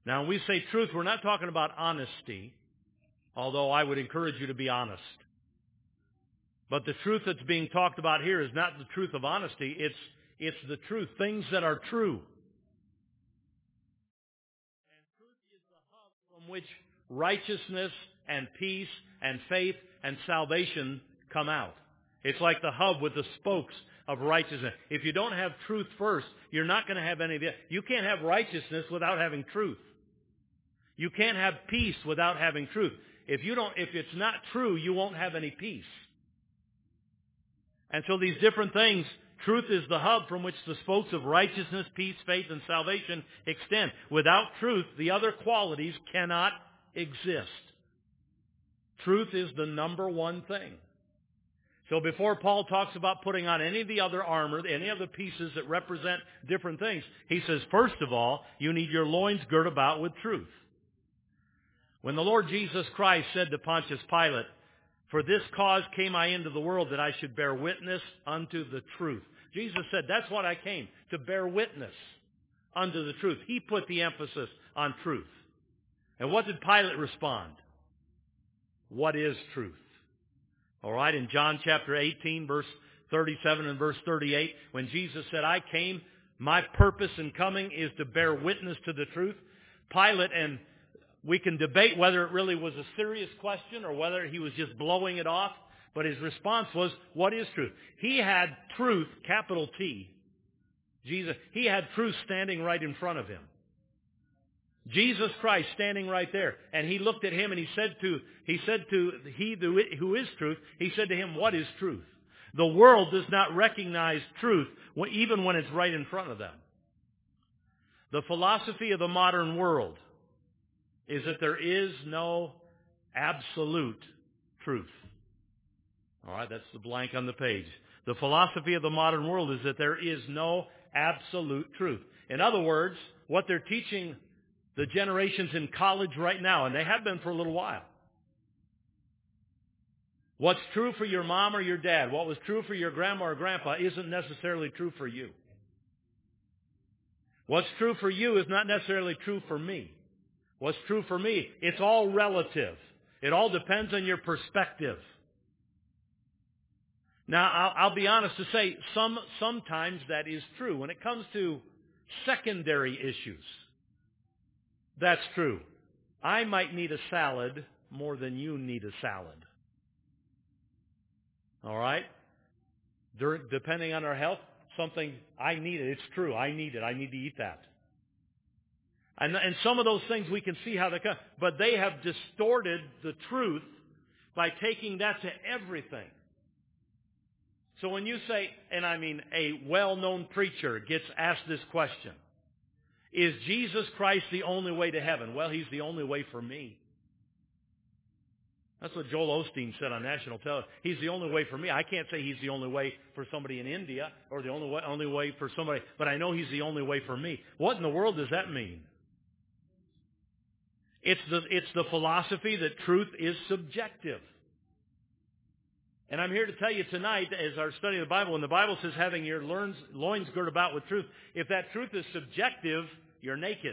Now, when we say truth, we're not talking about honesty, although I would encourage you to be honest. But the truth that's being talked about here is not the truth of honesty. It's the truth, things that are true. And truth is the hub from which righteousness and peace and faith and salvation come out. It's like the hub with the spokes of righteousness. If you don't have truth first, you're not going to have any of it. You can't have righteousness without having truth. You can't have peace without having truth. If it's not true, you won't have any peace. And so these different things, truth is the hub from which the spokes of righteousness, peace, faith, and salvation extend. Without truth, the other qualities cannot exist. Truth is the number one thing. So before Paul talks about putting on any of the other armor, any of the pieces that represent different things, he says, first of all, you need your loins girt about with truth. When the Lord Jesus Christ said to Pontius Pilate, "For this cause came I into the world, that I should bear witness unto the truth." Jesus said, that's what I came, to bear witness unto the truth. He put the emphasis on truth. And what did Pilate respond? What is truth? All right, in John chapter 18, verse 37 and verse 38, when Jesus said, I came, my purpose in coming is to bear witness to the truth. Pilate, and we can debate whether it really was a serious question or whether he was just blowing it off, but his response was, what is truth? He had truth, capital T. Jesus, he had truth standing right in front of him. Jesus Christ standing right there. And he looked at him and he said to he who is truth, he said to him, what is truth? The world does not recognize truth even when it's right in front of them. The philosophy of the modern world is that there is no absolute truth. All right, that's the blank on the page. The philosophy of the modern world is that there is no absolute truth. In other words, what they're teaching the generations in college right now, and they have been for a little while. What's true for your mom or your dad, what was true for your grandma or grandpa, isn't necessarily true for you. What's true for you is not necessarily true for me. What's true for me, it's all relative. It all depends on your perspective. Now, I'll be honest to say, sometimes that is true. When it comes to secondary issues, that's true. I might need a salad more than you need a salad. All right? Depending on our health, something, I need it. It's true. I need it. I need to eat that. And some of those things we can see how they come. But they have distorted the truth by taking that to everything. So when you say, and I mean a well-known preacher gets asked this question, is Jesus Christ the only way to heaven? Well, he's the only way for me. That's what Joel Osteen said on national television. He's the only way for me. I can't say he's the only way for somebody in India or the only way for somebody, but I know he's the only way for me. What in the world does that mean? It's the philosophy that truth is subjective. And I'm here to tell you tonight, as our study of the Bible, when the Bible says having your loins girt about with truth, if that truth is subjective, you're naked.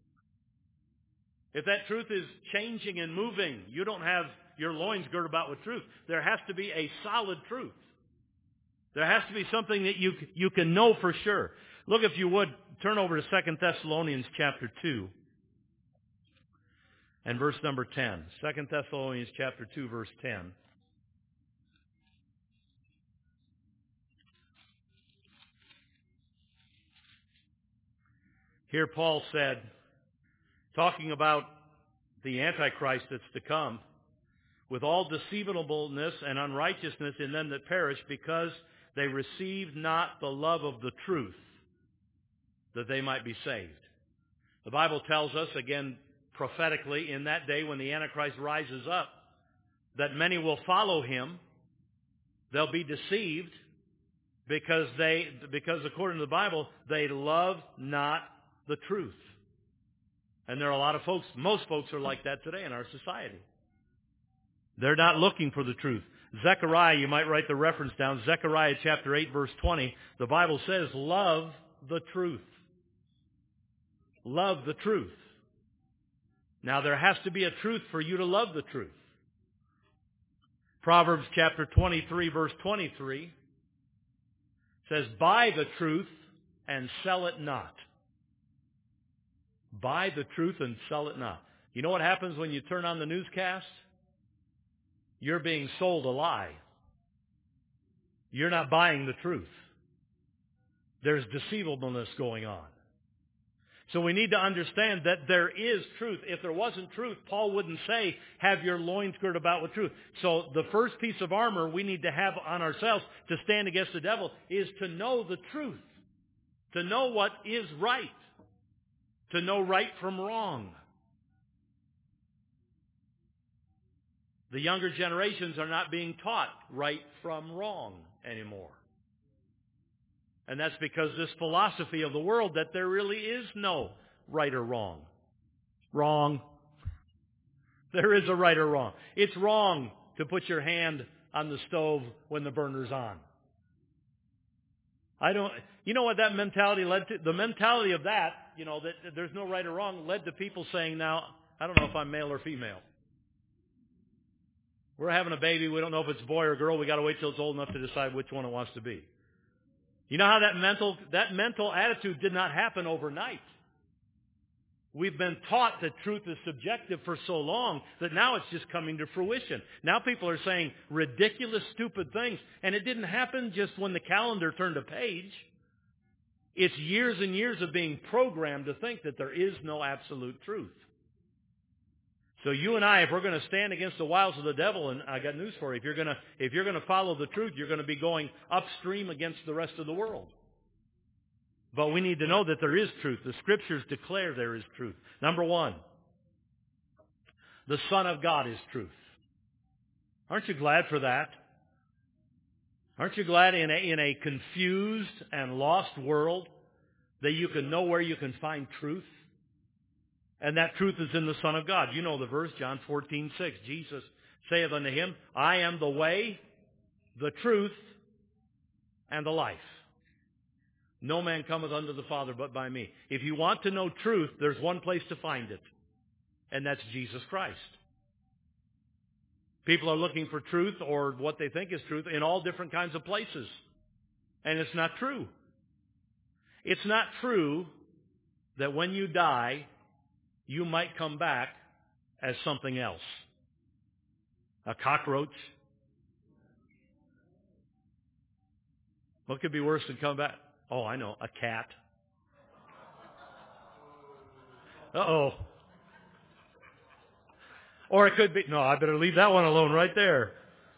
If that truth is changing and moving, you don't have your loins girt about with truth. There has to be a solid truth. There has to be something that you can know for sure. Look, if you would, turn over to 2 Thessalonians chapter 2 and verse number 10. 2 Thessalonians chapter 2, verse 10. Here Paul said, talking about the Antichrist that's to come, with all deceivableness and unrighteousness in them that perish, because they receive not the love of the truth, that they might be saved. The Bible tells us, again, prophetically, in that day when the Antichrist rises up, that many will follow him. They'll be deceived because according to the Bible, they love not the truth. And there are a lot of folks, most folks are like that today in our society. They're not looking for the truth. Zechariah, you might write the reference down, Zechariah chapter 8, verse 20, the Bible says, love the truth. Love the truth. Now there has to be a truth for you to love the truth. Proverbs chapter 23, verse 23 says, buy the truth and sell it not. Buy the truth and sell it not. You know what happens when you turn on the newscast? You're being sold a lie. You're not buying the truth. There's deceivableness going on. So we need to understand that there is truth. If there wasn't truth, Paul wouldn't say, have your loins girded about with truth. So the first piece of armor we need to have on ourselves to stand against the devil is to know the truth. To know what is right. To know right from wrong. The younger generations are not being taught right from wrong anymore. And that's because this philosophy of the world that there really is no right or wrong. Wrong. There is a right or wrong. It's wrong to put your hand on the stove when the burner's on. You know what that mentality led to? The mentality of that, that there's no right or wrong, led to people saying, now, I don't know if I'm male or female. We're having a baby. We don't know if it's boy or girl. We got to wait till it's old enough to decide which one it wants to be. You know how that mental attitude did not happen overnight. We've been taught that truth is subjective for so long that now it's just coming to fruition. Now people are saying ridiculous, stupid things, and it didn't happen just when the calendar turned a page. It's years and years of being programmed to think that there is no absolute truth. So you and I, if we're going to stand against the wiles of the devil, and I got news for you, if you're going to follow the truth, you're going to be going upstream against the rest of the world. But we need to know that there is truth. The Scriptures declare there is truth. Number one, the Son of God is truth. Aren't you glad for that? Aren't you glad in a confused and lost world that you can know where you can find truth? And that truth is in the Son of God. You know the verse, John 14:6. Jesus saith unto him, I am the way, the truth, and the life. No man cometh unto the Father but by me. If you want to know truth, there's one place to find it, and that's Jesus Christ. People are looking for truth, or what they think is truth, in all different kinds of places. And it's not true. It's not true that when you die, you might come back as something else. A cockroach. What could be worse than come back? Oh, I know, a cat. Uh-oh. Or it could be, no, I better leave that one alone right there.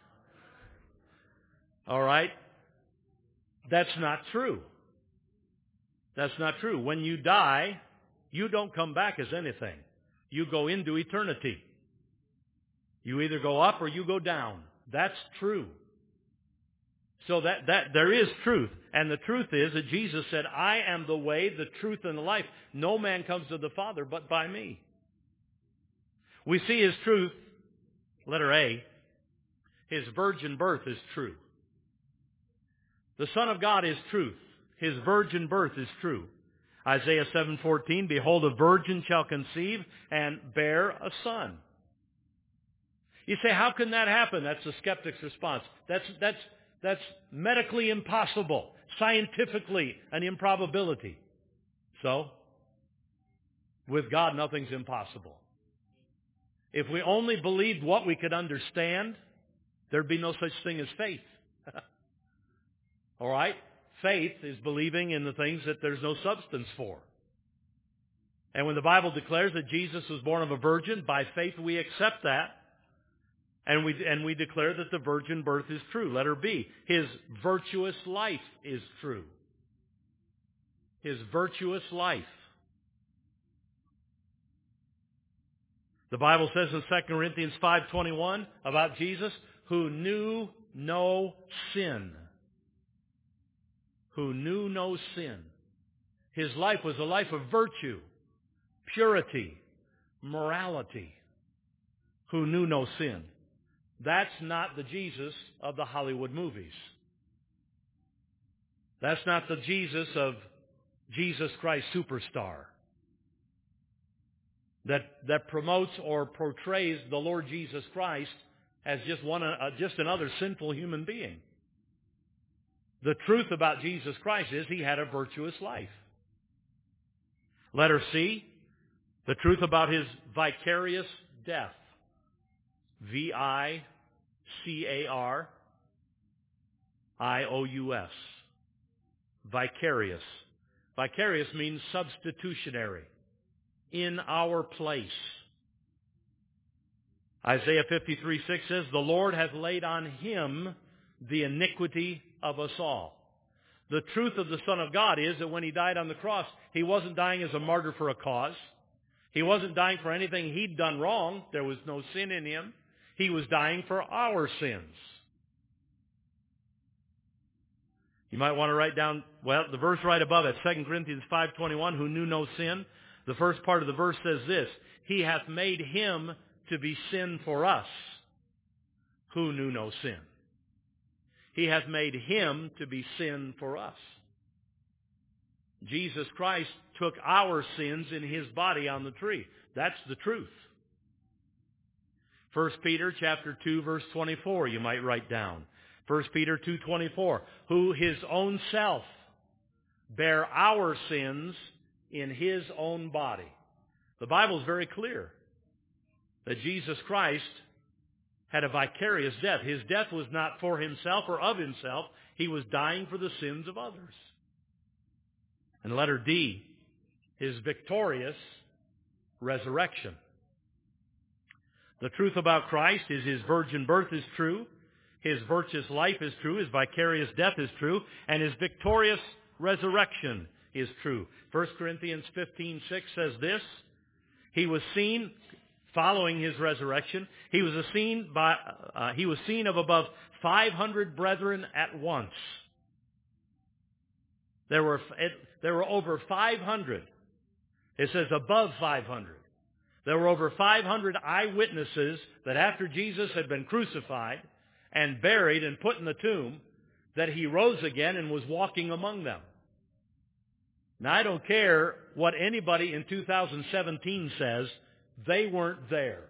All right? That's not true. That's not true. When you die, you don't come back as anything. You go into eternity. You either go up or you go down. That's true. So that there is truth. And the truth is that Jesus said, I am the way, the truth, and the life. No man comes to the Father but by me. We see his truth, letter A, his virgin birth is true. The Son of God is truth. His virgin birth is true. Isaiah 7:14, behold, a virgin shall conceive and bear a son. You say, how can that happen? That's the skeptic's response. That's medically impossible, scientifically an improbability. So, with God, nothing's impossible. If we only believed what we could understand, there'd be no such thing as faith. All right? Faith is believing in the things that there's no substance for. And when the Bible declares that Jesus was born of a virgin, by faith we accept that. And we declare that the virgin birth is true. Letter B, his virtuous life is true. His virtuous life. The Bible says in 2 Corinthians 5:21 about Jesus, who knew no sin. Who knew no sin. His life was a life of virtue, purity, morality. Who knew no sin. That's not the Jesus of the Hollywood movies. That's not the Jesus of Jesus Christ Superstar. that promotes or portrays the Lord Jesus Christ as just another sinful human being. The truth about Jesus Christ is he had a virtuous life. Letter C, the truth about his vicarious death. Vicarious. Vicarious. Vicarious means substitutionary. In our place. Isaiah 53:6 says, the Lord hath laid on him the iniquity of us all. The truth of the Son of God is that when he died on the cross, he wasn't dying as a martyr for a cause. He wasn't dying for anything he'd done wrong. There was no sin in him. He was dying for our sins. You might want to write down, the verse right above it, 2 Corinthians 5:21, who knew no sin. The first part of the verse says this, he hath made him to be sin for us, who knew no sin. He hath made him to be sin for us. Jesus Christ took our sins in his body on the tree. That's the truth. 1 Peter chapter 2, verse 24, you might write down. 1 Peter 2:24, who his own self bare our sins in his own body. The Bible is very clear that Jesus Christ had a vicarious death. His death was not for himself or of himself. He was dying for the sins of others. And letter D, his victorious resurrection. The truth about Christ is his virgin birth is true, his virtuous life is true, his vicarious death is true, and his victorious resurrection is true. 1 Corinthians 15:6 says this, he was seen, following his resurrection, he was seen of above 500 brethren at once. There were over 500. It says above 500. There were over 500 eyewitnesses that after Jesus had been crucified and buried and put in the tomb, that he rose again and was walking among them. Now, I don't care what anybody in 2017 says, they weren't there.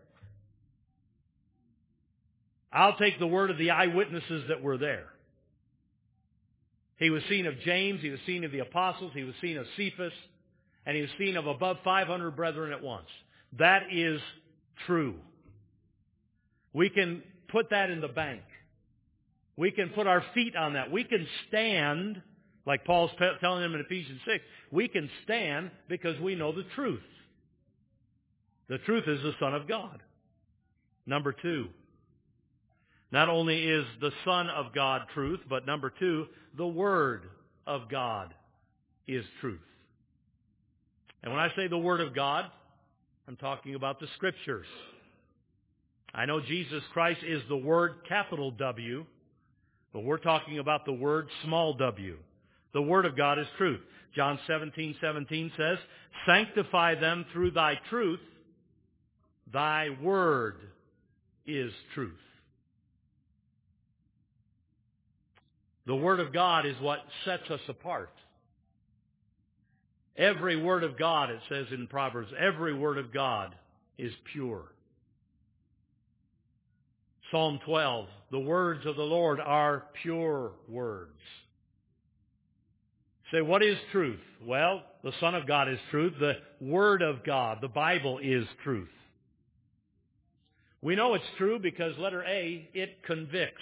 I'll take the word of the eyewitnesses that were there. He was seen of James, he was seen of the apostles, he was seen of Cephas, and he was seen of above 500 brethren at once. That is true. We can put that in the bank. We can put our feet on that. We can stand, like Paul's telling them in Ephesians 6, we can stand because we know the truth. The truth is the Son of God. Number two, not only is the Son of God truth, but number two, the Word of God is truth. And when I say the Word of God, I'm talking about the Scriptures. I know Jesus Christ is the Word, capital W, but we're talking about the Word, small w. The Word of God is truth. John 17:17 says, sanctify them through thy truth. Thy Word is truth. The Word of God is what sets us apart. Every word of God, it says in Proverbs, every word of God is pure. Psalm 12, the words of the Lord are pure words. Say, what is truth? Well, the Son of God is truth. The Word of God, the Bible, is truth. We know it's true because, letter A, it convicts.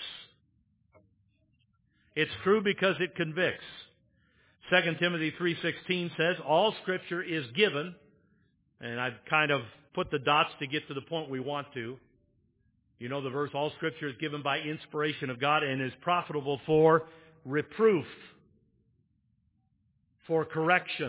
It's true because it convicts. 2 Timothy 3:16 says, all Scripture is given, and I've kind of put the dots to get to the point we want to. You know the verse, all Scripture is given by inspiration of God and is profitable for reproof, for correction.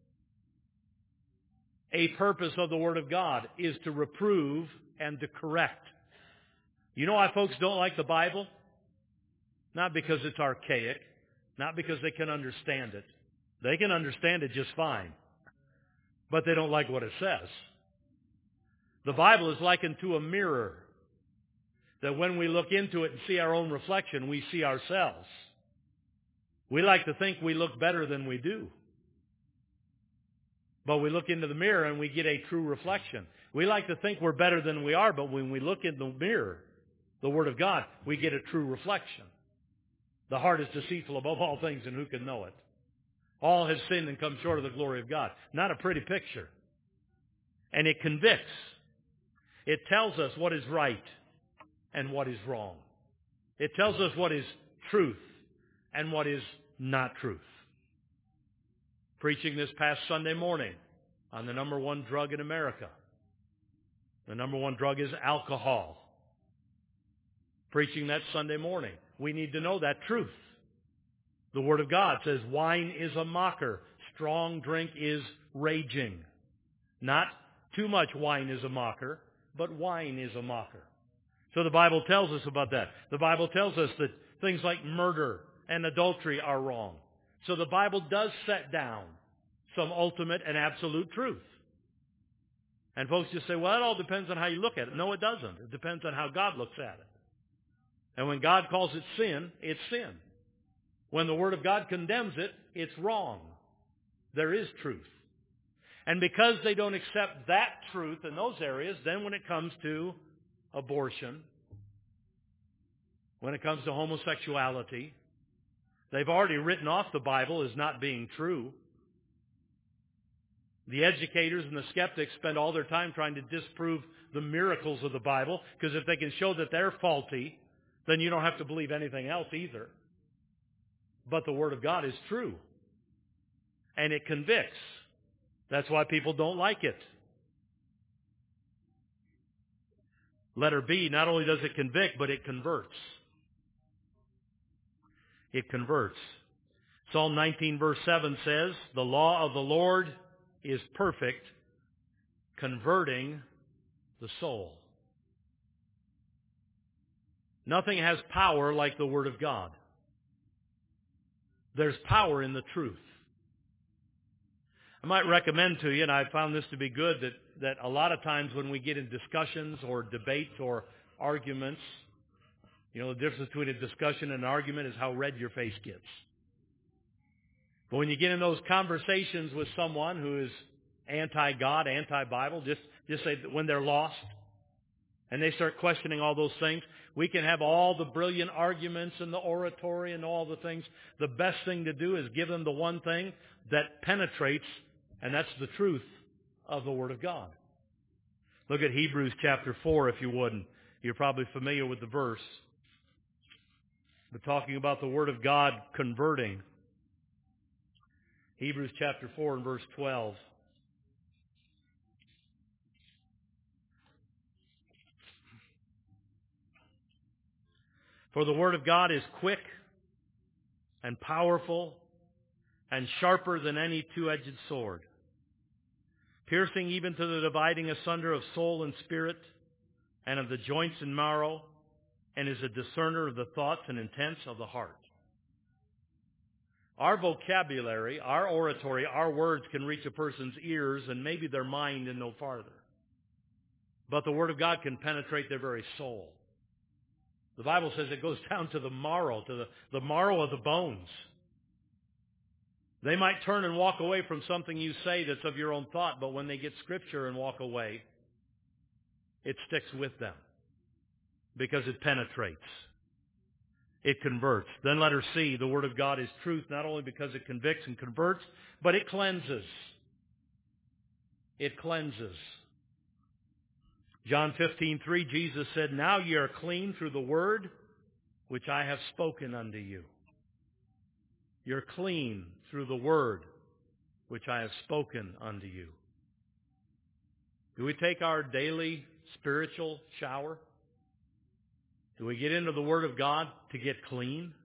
A purpose of the Word of God is to reprove and to correct. You know why folks don't like the Bible? Not because it's archaic, not because they can understand it. They can understand it just fine, but they don't like what it says. The Bible is likened to a mirror, that when we look into it and see our own reflection, we see ourselves. We like to think we look better than we do. But we look into the mirror and we get a true reflection. We like to think we're better than we are, but when we look in the mirror, the Word of God, we get a true reflection. The heart is deceitful above all things, and who can know it? All have sinned and come short of the glory of God. Not a pretty picture. And it convicts. It tells us what is right and what is wrong. It tells us what is truth and what is not truth. Preaching this past Sunday morning on the number one drug in America. The number one drug is alcohol. Preaching that Sunday morning. We need to know that truth. The Word of God says wine is a mocker. Strong drink is raging. Not too much wine is a mocker, but wine is a mocker. So the Bible tells us about that. The Bible tells us that things like murder and adultery are wrong. So the Bible does set down some ultimate and absolute truth. And folks just say, well, it all depends on how you look at it. No, it doesn't. It depends on how God looks at it. And when God calls it sin, it's sin. When the Word of God condemns it, it's wrong. There is truth. And because they don't accept that truth in those areas, then when it comes to abortion, when it comes to homosexuality, they've already written off the Bible as not being true. The educators and the skeptics spend all their time trying to disprove the miracles of the Bible, because if they can show that they're faulty, then you don't have to believe anything else either. But the Word of God is true. And it convicts. That's why people don't like it. Letter B, not only does it convict, but it converts. It converts. Psalm 19 verse 7 says, the law of the Lord is perfect, converting the soul. Nothing has power like the Word of God. There's power in the truth. I might recommend to you, and I found this to be good, that a lot of times when we get in discussions or debates or arguments, you know, the difference between a discussion and an argument is how red your face gets. But when you get in those conversations with someone who is anti-God, anti-Bible, just say that when they're lost, and they start questioning all those things, we can have all the brilliant arguments and the oratory and all the things. The best thing to do is give them the one thing that penetrates, and that's the truth of the Word of God. Look at Hebrews chapter 4, if you would. You're probably familiar with the verse. But talking about the Word of God converting. Hebrews chapter 4 and verse 12. For the Word of God is quick and powerful and sharper than any two-edged sword, piercing even to the dividing asunder of soul and spirit and of the joints and marrow, and is a discerner of the thoughts and intents of the heart. Our vocabulary, our oratory, our words can reach a person's ears and maybe their mind and no farther. But the Word of God can penetrate their very soul. The Bible says it goes down to the marrow, to the marrow of the bones. They might turn and walk away from something you say that's of your own thought, but when they get Scripture and walk away, it sticks with them because it penetrates. It converts. Then letter C, the Word of God is truth, not only because it convicts and converts, but it cleanses. It cleanses. John 15:3, Jesus said, now ye are clean through the word which I have spoken unto you. You're clean through the word which I have spoken unto you. Do we take our daily spiritual shower? Do we get into the Word of God to get clean?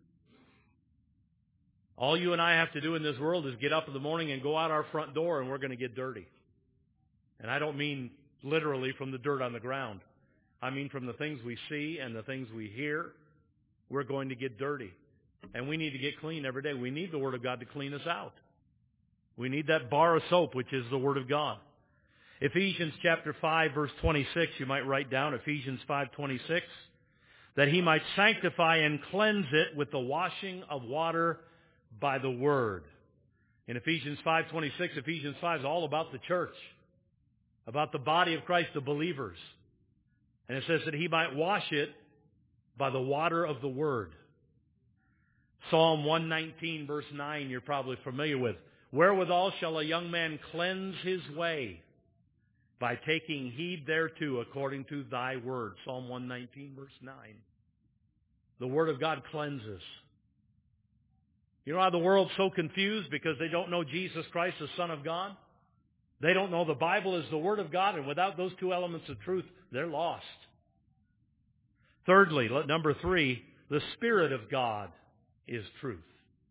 All you and I have to do in this world is get up in the morning and go out our front door, and we're going to get dirty. And I don't mean literally from the dirt on the ground. I mean from the things we see and the things we hear, we're going to get dirty. And we need to get clean every day. We need the Word of God to clean us out. We need that bar of soap, which is the Word of God. Ephesians chapter 5, verse 26, you might write down Ephesians 5:26, that he might sanctify and cleanse it with the washing of water by the Word. In Ephesians 5:26, Ephesians 5 is all about the church, about the body of Christ, the believers. And it says that he might wash it by the water of the Word. Psalm 119, verse 9, you're probably familiar with. Wherewithal shall a young man cleanse his way? By taking heed thereto according to thy word. Psalm 119, verse 9. The Word of God cleanses. You know how the world's so confused? Because they don't know Jesus Christ, the Son of God. They don't know the Bible is the Word of God, and without those two elements of truth, they're lost. Thirdly, number 3, the Spirit of God is truth.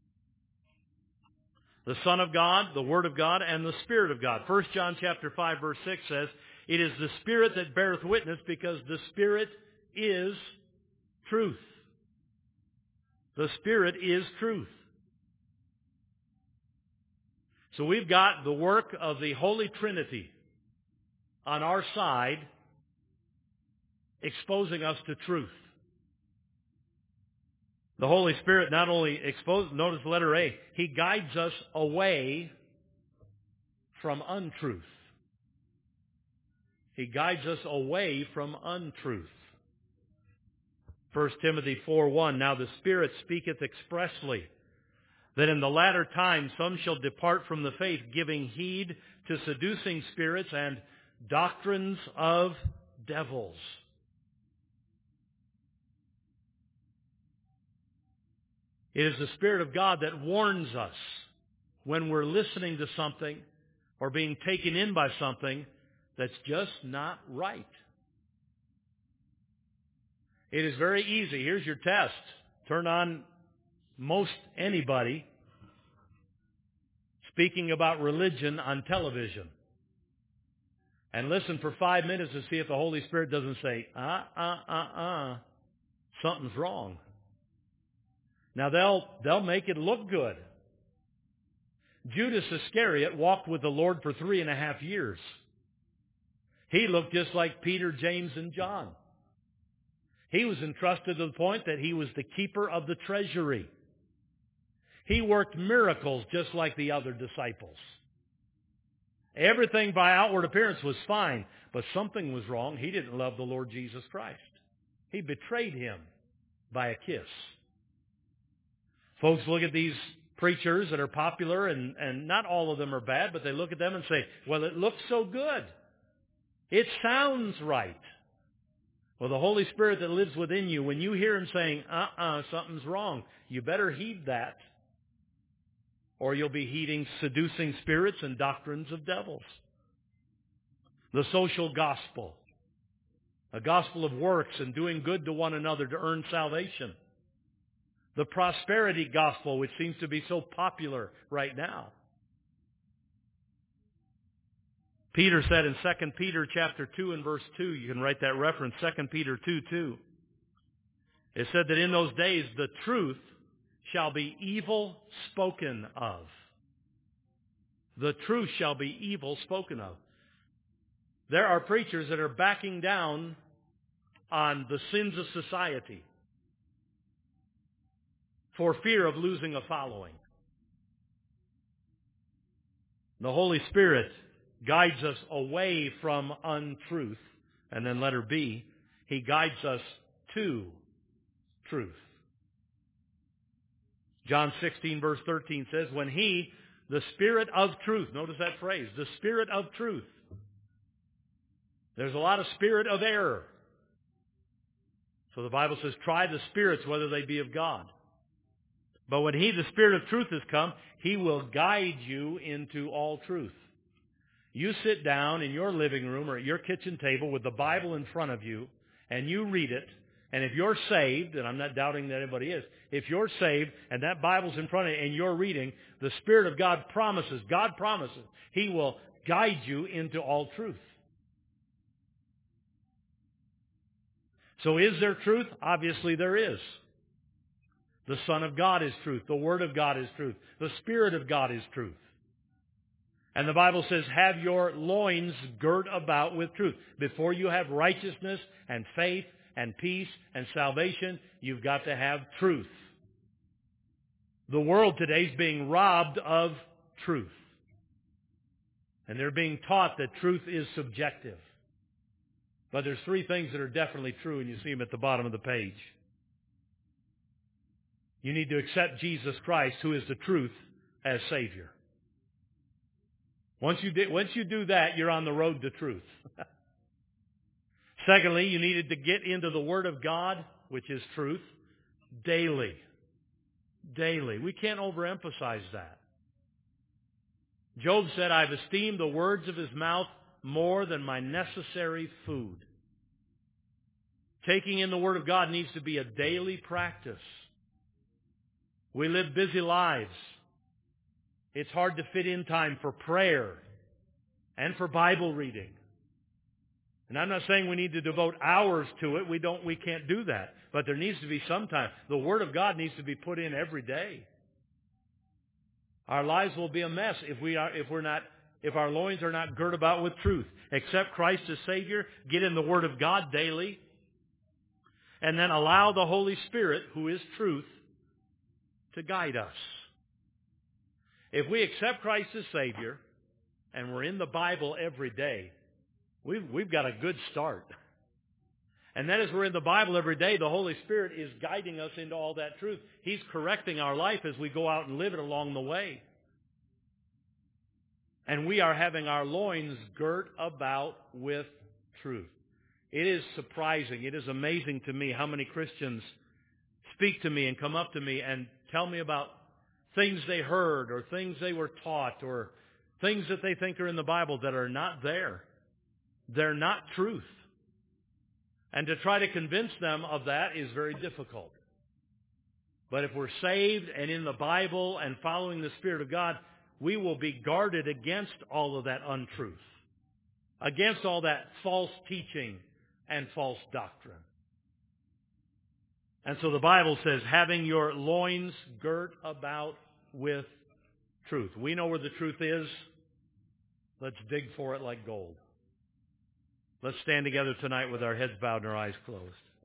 The Son of God, the Word of God, and the Spirit of God. 1 John chapter 5, verse 6 says, it is the Spirit that beareth witness, because the Spirit is truth. The Spirit is truth. So we've got the work of the Holy Trinity on our side, exposing us to truth. The Holy Spirit not only exposes, notice letter A, He guides us away from untruth. He guides us away from untruth. 1 Timothy 4:1, now the Spirit speaketh expressly, that in the latter time some shall depart from the faith, giving heed to seducing spirits and doctrines of devils. It is the Spirit of God that warns us when we're listening to something or being taken in by something that's just not right. It is very easy. Here's your test. Turn on most anybody speaking about religion on television and listen for 5 minutes to see if the Holy Spirit doesn't say, something's wrong. Now they'll make it look good. Judas Iscariot walked with the Lord for 3.5 years. He looked just like Peter, James, and John. He was entrusted to the point that he was the keeper of the treasury. He worked miracles just like the other disciples. Everything by outward appearance was fine, but something was wrong. He didn't love the Lord Jesus Christ. He betrayed him by a kiss. Folks look at these preachers that are popular, and not all of them are bad, but they look at them and say, well, it looks so good. It sounds right. Well, the Holy Spirit that lives within you, when you hear Him saying, something's wrong, you better heed that, or you'll be heeding seducing spirits and doctrines of devils. The social gospel, a gospel of works and doing good to one another to earn salvation. The prosperity gospel, which seems to be so popular right now. Peter said in 2 Peter chapter 2 and verse 2, you can write that reference, 2 Peter 2:2. It said that in those days the truth shall be evil spoken of. The truth shall be evil spoken of. There are preachers that are backing down on the sins of society for fear of losing a following. The Holy Spirit guides us away from untruth. And then letter B, He guides us to truth. John 16 verse 13 says, when He, the Spirit of truth, notice that phrase, the Spirit of truth. There's a lot of spirit of error. So the Bible says, try the spirits whether they be of God. But when He, the Spirit of truth, has come, He will guide you into all truth. You sit down in your living room or at your kitchen table with the Bible in front of you, and you read it, and if you're saved, and I'm not doubting that anybody is, if you're saved and that Bible's in front of you and you're reading, the Spirit of God promises, He will guide you into all truth. So is there truth? Obviously there is. The Son of God is truth. The Word of God is truth. The Spirit of God is truth. And the Bible says, have your loins girt about with truth. Before you have righteousness and faith and peace and salvation, you've got to have truth. The world today is being robbed of truth. And they're being taught that truth is subjective. But there's three things that are definitely true, and you see them at the bottom of the page. You need to accept Jesus Christ, who is the truth, as Savior. Once you do that, you're on the road to truth. Secondly, you needed to get into the Word of God, which is truth, daily. Daily. We can't overemphasize that. Job said, I've esteemed the words of his mouth more than my necessary food. Taking in the Word of God needs to be a daily practice. We live busy lives. It's hard to fit in time for prayer and for Bible reading. And I'm not saying we need to devote hours to it. We can't do that. But there needs to be some time. The Word of God needs to be put in every day. Our lives will be a mess if our loins are not girt about with truth. Accept Christ as Savior, get in the Word of God daily, and then allow the Holy Spirit, who is truth, to guide us. If we accept Christ as Savior, and we're in the Bible every day, we've got a good start. And then as we're in the Bible every day, the Holy Spirit is guiding us into all that truth. He's correcting our life as we go out and live it along the way. And we are having our loins girt about with truth. It is surprising, it is amazing to me how many Christians speak to me and come up to me and tell me about things they heard or things they were taught or things that they think are in the Bible that are not there. They're not truth. And to try to convince them of that is very difficult. But if we're saved and in the Bible and following the Spirit of God, we will be guarded against all of that untruth, against all that false teaching and false doctrine. And so the Bible says, having your loins girt about with truth. We know where the truth is. Let's dig for it like gold. Let's stand together tonight with our heads bowed and our eyes closed.